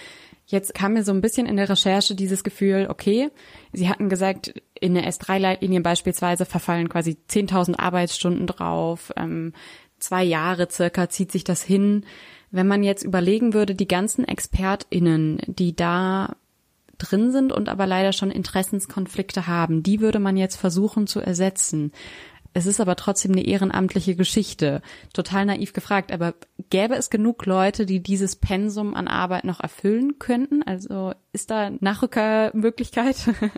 Jetzt kam mir so ein bisschen in der Recherche dieses Gefühl, okay, Sie hatten gesagt, in der S drei Leitlinie beispielsweise verfallen quasi zehntausend Arbeitsstunden drauf, ähm, zwei Jahre circa zieht sich das hin. Wenn man jetzt überlegen würde, die ganzen ExpertInnen, die da drin sind und aber leider schon Interessenskonflikte haben, die würde man jetzt versuchen zu ersetzen. Es ist aber trotzdem eine ehrenamtliche Geschichte. Total naiv gefragt, aber gäbe es genug Leute, die dieses Pensum an Arbeit noch erfüllen könnten? Also ist da Nachrückermöglichkeit?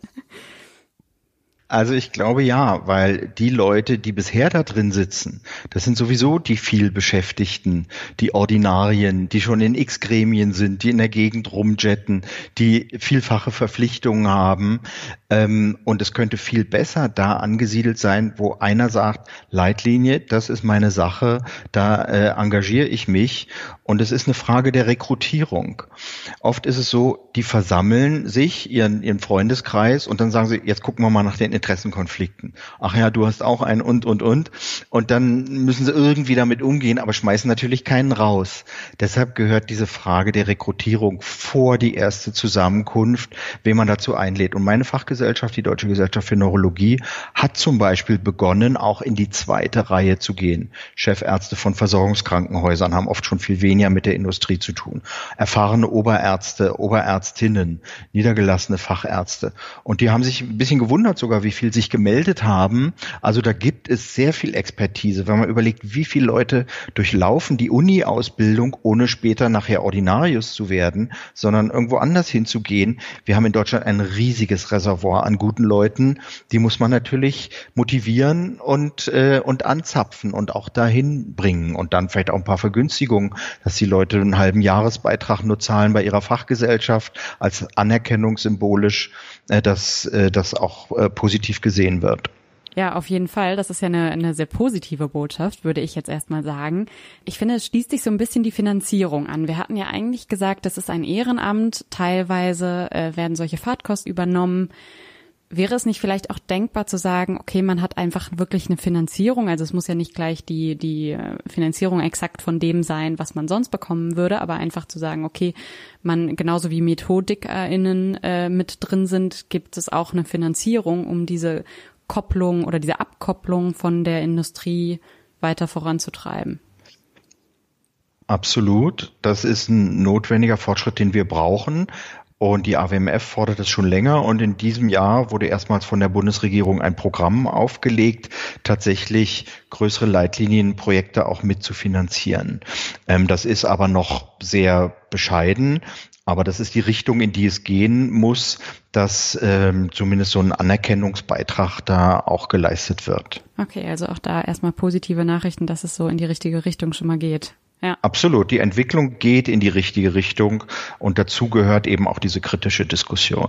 Also ich glaube ja, weil die Leute, die bisher da drin sitzen, das sind sowieso die vielbeschäftigten, die Ordinarien, die schon in X-Gremien sind, die in der Gegend rumjetten, die vielfache Verpflichtungen haben. Ähm, und es könnte viel besser da angesiedelt sein, wo einer sagt, Leitlinie, das ist meine Sache, da äh, engagiere ich mich. Und es ist eine Frage der Rekrutierung. Oft ist es so, die versammeln sich, ihren, ihren Freundeskreis, und dann sagen sie, jetzt gucken wir mal nach den Interessenkonflikten. Ach ja, du hast auch einen und, und, und. Und dann müssen sie irgendwie damit umgehen, aber schmeißen natürlich keinen raus. Deshalb gehört diese Frage der Rekrutierung vor die erste Zusammenkunft, wen man dazu einlädt. Und meine Fachgesellschaft, die Deutsche Gesellschaft für Neurologie, hat zum Beispiel begonnen, auch in die zweite Reihe zu gehen. Chefärzte von Versorgungskrankenhäusern haben oft schon viel weniger mit der Industrie zu tun. Erfahrene Oberärzte, Oberärztinnen, niedergelassene Fachärzte. Und die haben sich ein bisschen gewundert sogar, wie viel sich gemeldet haben. Also da gibt es sehr viel Expertise. Wenn man überlegt, wie viele Leute durchlaufen die Uni-Ausbildung, ohne später nachher Ordinarius zu werden, sondern irgendwo anders hinzugehen. Wir haben in Deutschland ein riesiges Reservoir an guten Leuten. Die muss man natürlich motivieren und, äh, und anzapfen und auch dahin bringen. Und dann vielleicht auch ein paar Vergünstigungen, dass die Leute einen halben Jahresbeitrag nur zahlen bei ihrer Fachgesellschaft als Anerkennung symbolisch, äh, dass äh, das auch äh, positiv gesehen wird. Ja, auf jeden Fall. Das ist ja eine, eine sehr positive Botschaft, würde ich jetzt erstmal sagen. Ich finde, es schließt sich so ein bisschen die Finanzierung an. Wir hatten ja eigentlich gesagt, das ist ein Ehrenamt. Teilweise äh, werden solche Fahrtkosten übernommen. Wäre es nicht vielleicht auch denkbar zu sagen, okay, man hat einfach wirklich eine Finanzierung, also es muss ja nicht gleich die die Finanzierung exakt von dem sein, was man sonst bekommen würde, aber einfach zu sagen, okay, man genauso wie MethodikerInnen äh, mit drin sind, gibt es auch eine Finanzierung, um diese Kopplung oder diese Abkopplung von der Industrie weiter voranzutreiben. Absolut, das ist ein notwendiger Fortschritt, den wir brauchen. Und die A W M F fordert es schon länger, und in diesem Jahr wurde erstmals von der Bundesregierung ein Programm aufgelegt, tatsächlich größere Leitlinienprojekte auch mitzufinanzieren. Ähm, das ist aber noch sehr bescheiden, aber das ist die Richtung, in die es gehen muss, dass ähm, zumindest so ein Anerkennungsbeitrag da auch geleistet wird. Okay, also auch da erstmal positive Nachrichten, dass es so in die richtige Richtung schon mal geht. Ja. Absolut. Die Entwicklung geht in die richtige Richtung, und dazu gehört eben auch diese kritische Diskussion.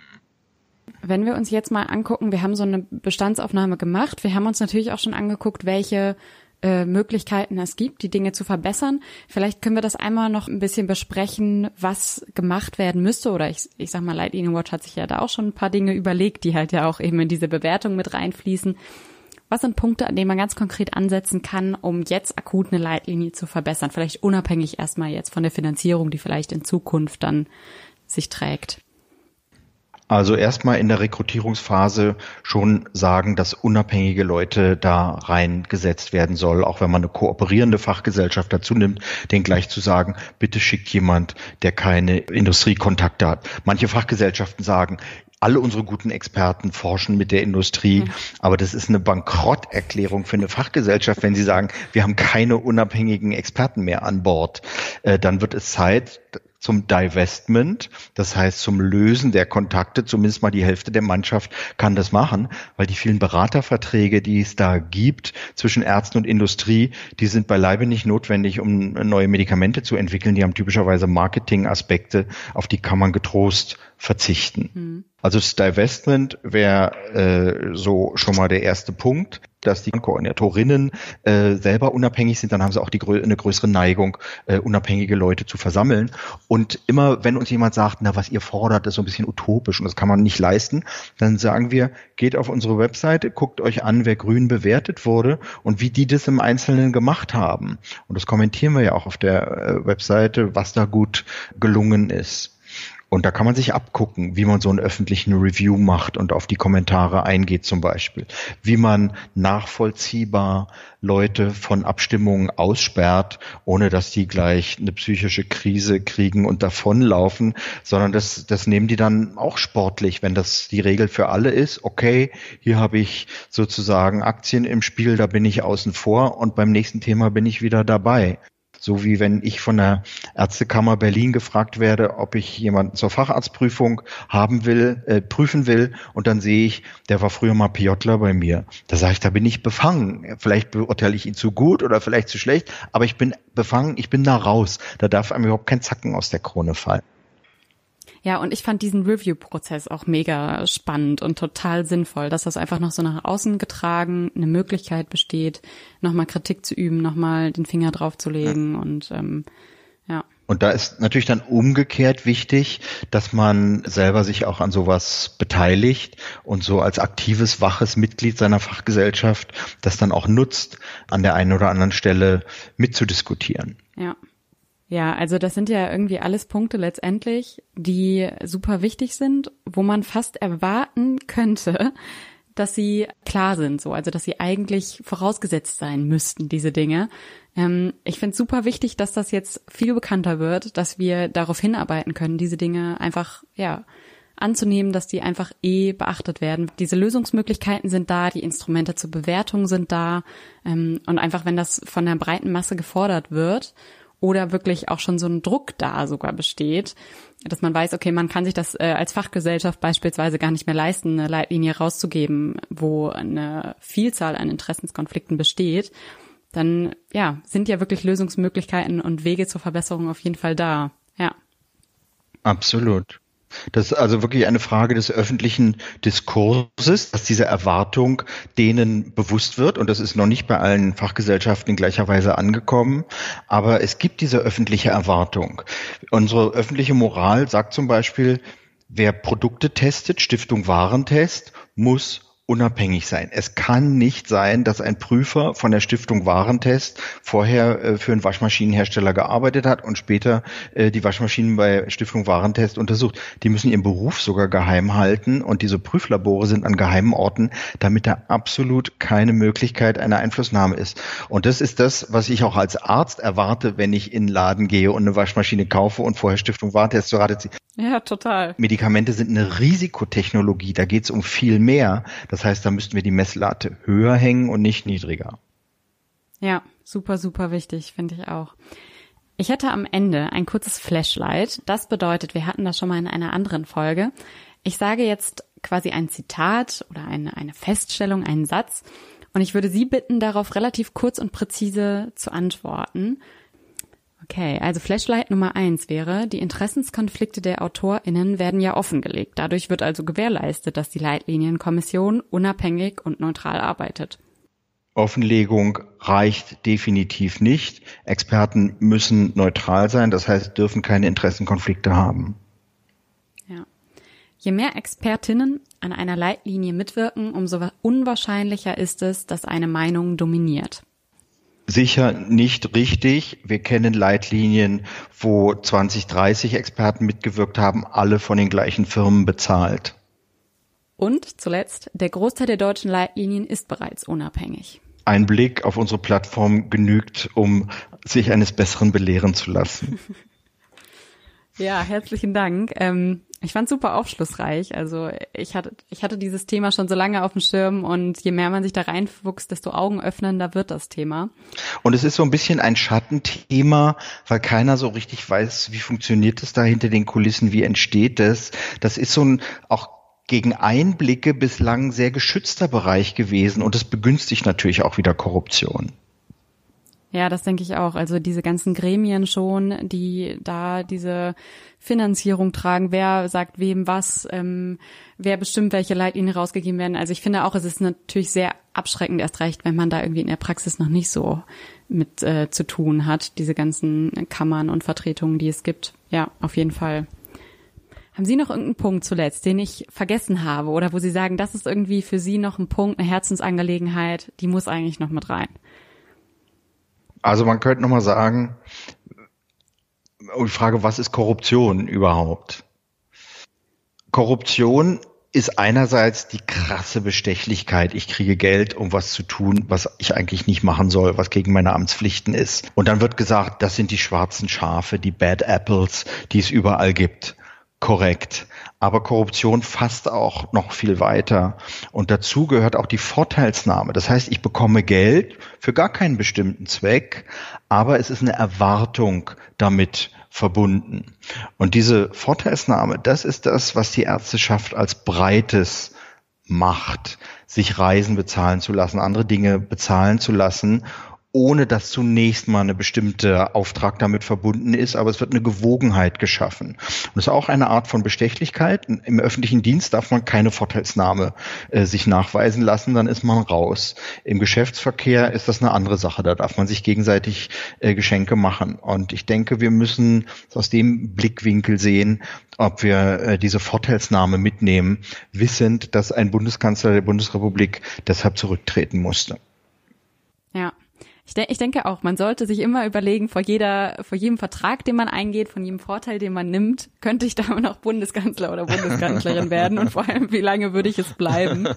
Wenn wir uns jetzt mal angucken, wir haben so eine Bestandsaufnahme gemacht. Wir haben uns natürlich auch schon angeguckt, welche äh, Möglichkeiten es gibt, die Dinge zu verbessern. Vielleicht können wir das einmal noch ein bisschen besprechen, was gemacht werden müsste. Oder ich, ich sag mal, Leitlinien Watch hat sich ja da auch schon ein paar Dinge überlegt, die halt ja auch eben in diese Bewertung mit reinfließen. Was sind Punkte, an denen man ganz konkret ansetzen kann, um jetzt akut eine Leitlinie zu verbessern? Vielleicht unabhängig erstmal jetzt von der Finanzierung, die vielleicht in Zukunft dann sich trägt. Also erstmal in der Rekrutierungsphase schon sagen, dass unabhängige Leute da reingesetzt werden soll, auch wenn man eine kooperierende Fachgesellschaft dazu nimmt, denen gleich zu sagen, bitte schickt jemand, der keine Industriekontakte hat. Manche Fachgesellschaften sagen, alle unsere guten Experten forschen mit der Industrie, mhm. aber das ist eine Bankrotterklärung für eine Fachgesellschaft, wenn sie sagen, wir haben keine unabhängigen Experten mehr an Bord. Äh, dann wird es Zeit zum Divestment, das heißt zum Lösen der Kontakte. Zumindest mal die Hälfte der Mannschaft kann das machen, weil die vielen Beraterverträge, die es da gibt zwischen Ärzten und Industrie, die sind beileibe nicht notwendig, um neue Medikamente zu entwickeln. Die haben typischerweise Marketingaspekte, auf die kann man getrost verzichten. Mhm. Also das Divestment wäre äh, so schon mal der erste Punkt, dass die Koordinatorinnen äh, selber unabhängig sind. Dann haben sie auch die grö- eine größere Neigung, äh, unabhängige Leute zu versammeln. Und immer, wenn uns jemand sagt, na, was ihr fordert, ist so ein bisschen utopisch und das kann man nicht leisten, dann sagen wir, geht auf unsere Webseite, guckt euch an, wer grün bewertet wurde und wie die das im Einzelnen gemacht haben. Und das kommentieren wir ja auch auf der äh, Webseite, was da gut gelungen ist. Und da kann man sich abgucken, wie man so einen öffentlichen Review macht und auf die Kommentare eingeht zum Beispiel. Wie man nachvollziehbar Leute von Abstimmungen aussperrt, ohne dass die gleich eine psychische Krise kriegen und davonlaufen, sondern das, das nehmen die dann auch sportlich, wenn das die Regel für alle ist. Okay, hier habe ich sozusagen Aktien im Spiel, da bin ich außen vor und beim nächsten Thema bin ich wieder dabei. So wie wenn ich von der Ärztekammer Berlin gefragt werde, ob ich jemanden zur Facharztprüfung haben will, äh, prüfen will, und dann sehe ich, der war früher mal PJler bei mir. Da sage ich, da bin ich befangen. Vielleicht beurteile ich ihn zu gut oder vielleicht zu schlecht, aber ich bin befangen, ich bin da raus. Da darf einem überhaupt kein Zacken aus der Krone fallen. Ja, und ich fand diesen Review-Prozess auch mega spannend und total sinnvoll, dass das einfach noch so nach außen getragen eine Möglichkeit besteht, nochmal Kritik zu üben, nochmal den Finger drauf zu legen ja. und ähm, ja. Und da ist natürlich dann umgekehrt wichtig, dass man selber sich auch an sowas beteiligt und so als aktives, waches Mitglied seiner Fachgesellschaft das dann auch nutzt, an der einen oder anderen Stelle mitzudiskutieren. Ja. Ja, also das sind ja irgendwie alles Punkte letztendlich, die super wichtig sind, wo man fast erwarten könnte, dass sie klar sind, so, also dass sie eigentlich vorausgesetzt sein müssten, diese Dinge. Ähm, ich finde es super wichtig, dass das jetzt viel bekannter wird, dass wir darauf hinarbeiten können, diese Dinge einfach, ja, anzunehmen, dass die einfach eh beachtet werden. Diese Lösungsmöglichkeiten sind da, die Instrumente zur Bewertung sind da, ähm, und einfach, wenn das von der breiten Masse gefordert wird, oder wirklich auch schon so ein Druck da sogar besteht, dass man weiß, okay, man kann sich das äh, als Fachgesellschaft beispielsweise gar nicht mehr leisten, eine Leitlinie rauszugeben, wo eine Vielzahl an Interessenskonflikten besteht, dann ja, sind ja wirklich Lösungsmöglichkeiten und Wege zur Verbesserung auf jeden Fall da. Ja. Absolut. Das ist also wirklich eine Frage des öffentlichen Diskurses, dass diese Erwartung denen bewusst wird. Und das ist noch nicht bei allen Fachgesellschaften in gleicher Weise angekommen. Aber es gibt diese öffentliche Erwartung. Unsere öffentliche Moral sagt zum Beispiel, wer Produkte testet, Stiftung Warentest, muss unabhängig sein. Es kann nicht sein, dass ein Prüfer von der Stiftung Warentest vorher äh, für einen Waschmaschinenhersteller gearbeitet hat und später äh, die Waschmaschinen bei Stiftung Warentest untersucht. Die müssen ihren Beruf sogar geheim halten und diese Prüflabore sind an geheimen Orten, damit da absolut keine Möglichkeit einer Einflussnahme ist. Und das ist das, was ich auch als Arzt erwarte, wenn ich in den Laden gehe und eine Waschmaschine kaufe und vorher Stiftung Warentest zu Rate ziehe. Ja, total. Medikamente sind eine Risikotechnologie, da geht es um viel mehr. Das heißt, da müssten wir die Messlatte höher hängen und nicht niedriger. Ja, super, super wichtig, finde ich auch. Ich hätte am Ende ein kurzes Flashlight. Das bedeutet, wir hatten das schon mal in einer anderen Folge. Ich sage jetzt quasi ein Zitat oder eine, eine Feststellung, einen Satz. Und ich würde Sie bitten, darauf relativ kurz und präzise zu antworten. Okay, also Flashlight Nummer eins wäre, die Interessenskonflikte der AutorInnen werden ja offengelegt. Dadurch wird also gewährleistet, dass die Leitlinienkommission unabhängig und neutral arbeitet. Offenlegung reicht definitiv nicht. Experten müssen neutral sein, das heißt, dürfen keine Interessenkonflikte haben. Ja. Je mehr ExpertInnen an einer Leitlinie mitwirken, umso unwahrscheinlicher ist es, dass eine Meinung dominiert. Sicher nicht richtig. Wir kennen Leitlinien, wo zwanzig, dreißig Experten mitgewirkt haben, alle von den gleichen Firmen bezahlt. Und zuletzt, der Großteil der deutschen Leitlinien ist bereits unabhängig. Ein Blick auf unsere Plattform genügt, um sich eines Besseren belehren zu lassen. Ja, herzlichen Dank. Ähm, ich fand super aufschlussreich. Also ich hatte, ich hatte dieses Thema schon so lange auf dem Schirm und je mehr man sich da reinfuchst, desto augenöffnender wird das Thema. Und es ist so ein bisschen ein Schattenthema, weil keiner so richtig weiß, wie funktioniert es da hinter den Kulissen, wie entsteht es. Das ist so ein auch gegen Einblicke bislang sehr geschützter Bereich gewesen und es begünstigt natürlich auch wieder Korruption. Ja, das denke ich auch. Also diese ganzen Gremien schon, die da diese Finanzierung tragen, wer sagt wem was, ähm, wer bestimmt, welche Leitlinien rausgegeben werden. Also ich finde auch, es ist natürlich sehr abschreckend, erst recht, wenn man da irgendwie in der Praxis noch nicht so mit äh, zu tun hat, diese ganzen Kammern und Vertretungen, die es gibt. Ja, auf jeden Fall. Haben Sie noch irgendeinen Punkt zuletzt, den ich vergessen habe oder wo Sie sagen, das ist irgendwie für Sie noch ein Punkt, eine Herzensangelegenheit, die muss eigentlich noch mit rein? Also man könnte nochmal sagen, die Frage, was ist Korruption überhaupt? Korruption ist einerseits die krasse Bestechlichkeit. Ich kriege Geld, um was zu tun, was ich eigentlich nicht machen soll, was gegen meine Amtspflichten ist. Und dann wird gesagt, das sind die schwarzen Schafe, die Bad Apples, die es überall gibt. Korrekt. Aber Korruption fasst auch noch viel weiter. Und dazu gehört auch die Vorteilsnahme. Das heißt, ich bekomme Geld für gar keinen bestimmten Zweck, aber es ist eine Erwartung damit verbunden. Und diese Vorteilsnahme, das ist das, was die Ärzteschaft als Breites macht, sich Reisen bezahlen zu lassen, andere Dinge bezahlen zu lassen, ohne dass zunächst mal eine bestimmte Auftrag damit verbunden ist, aber es wird eine Gewogenheit geschaffen. Und das ist auch eine Art von Bestechlichkeit. Im öffentlichen Dienst darf man keine Vorteilsnahme äh, sich nachweisen lassen, dann ist man raus. Im Geschäftsverkehr ist das eine andere Sache, da darf man sich gegenseitig äh, Geschenke machen. Und ich denke, wir müssen aus dem Blickwinkel sehen, ob wir äh, diese Vorteilsnahme mitnehmen, wissend, dass ein Bundeskanzler der Bundesrepublik deshalb zurücktreten musste. Ja. Ich, de- ich denke auch, man sollte sich immer überlegen, vor jeder, vor jedem Vertrag, den man eingeht, von jedem Vorteil, den man nimmt, könnte ich da noch Bundeskanzler oder Bundeskanzlerin werden und vor allem, wie lange würde ich es bleiben?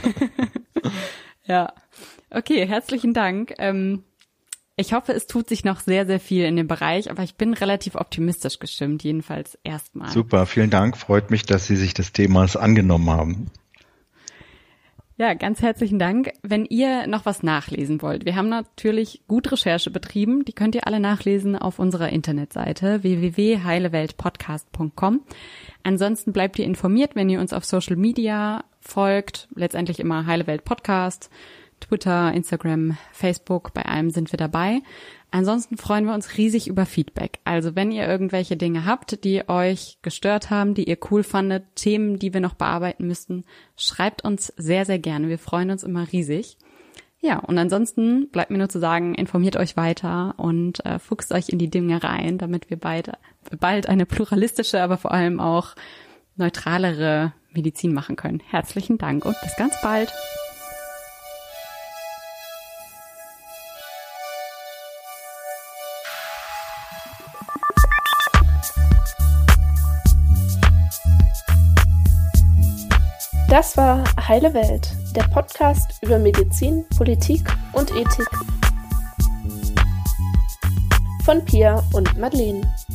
Ja, okay, herzlichen Dank. Ähm, ich hoffe, es tut sich noch sehr, sehr viel in dem Bereich, aber ich bin relativ optimistisch gestimmt, jedenfalls erstmal. Super, vielen Dank. Freut mich, dass Sie sich des Themas angenommen haben. Ja, ganz herzlichen Dank. Wenn ihr noch was nachlesen wollt, wir haben natürlich gut Recherche betrieben. Die könnt ihr alle nachlesen auf unserer Internetseite w w w punkt heileweltpodcast punkt com. Ansonsten bleibt ihr informiert, wenn ihr uns auf Social Media folgt. Letztendlich immer Heile Welt Podcast, Twitter, Instagram, Facebook. Bei allem sind wir dabei. Ansonsten freuen wir uns riesig über Feedback. Also wenn ihr irgendwelche Dinge habt, die euch gestört haben, die ihr cool fandet, Themen, die wir noch bearbeiten müssten, schreibt uns sehr, sehr gerne. Wir freuen uns immer riesig. Ja, und ansonsten bleibt mir nur zu sagen, informiert euch weiter und äh, fuchst euch in die Dinge rein, damit wir beide bald eine pluralistische, aber vor allem auch neutralere Medizin machen können. Herzlichen Dank und bis ganz bald. Das war Heile Welt, der Podcast über Medizin, Politik und Ethik. Von Pia und Madeleine.